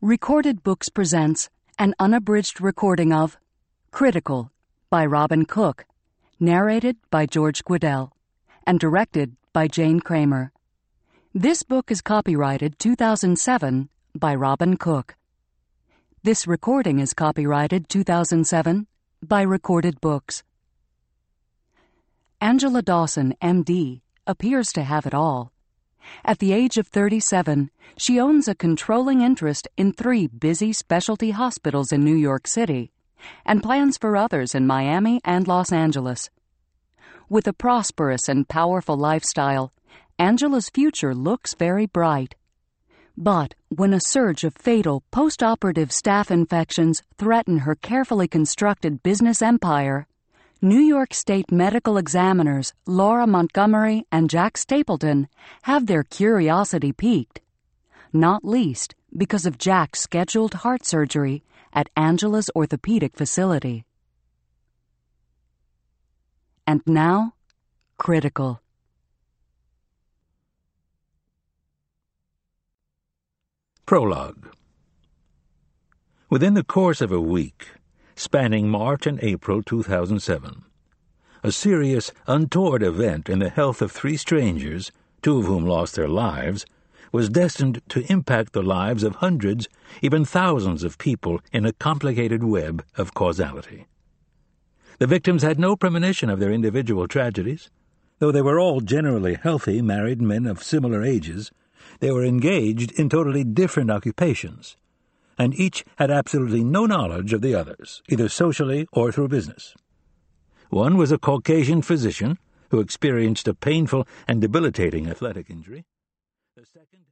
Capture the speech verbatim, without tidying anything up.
Recorded Books presents an unabridged recording of Critical by Robin Cook, narrated by George Guidall, and directed by Jane Kramer. This book is copyrighted two thousand seven by Robin Cook. This recording is copyrighted two thousand seven by Recorded Books. Angela Dawson, M D, appears to have it all. At the age of thirty-seven, she owns a controlling interest in three busy specialty hospitals in New York City and plans for others in Miami and Los Angeles. With a prosperous and powerful lifestyle, Angela's future looks very bright. But when a surge of fatal post-operative staph infections threaten her carefully constructed business empire, New York State medical examiners Laura Montgomery and Jack Stapleton have their curiosity piqued, not least because of Jack's scheduled heart surgery at Angela's orthopedic facility. And now, Critical. Prologue. Within the course of a week, spanning March and April two thousand seven, a serious, untoward event in the health of three strangers, two of whom lost their lives, was destined to impact the lives of hundreds, even thousands of people in a complicated web of causality. The victims had no premonition of their individual tragedies. Though they were all generally healthy married men of similar ages, they were engaged in totally different occupations, and each had absolutely no knowledge of the others, either socially or through business. One was a Caucasian physician who experienced a painful and debilitating athletic injury. The second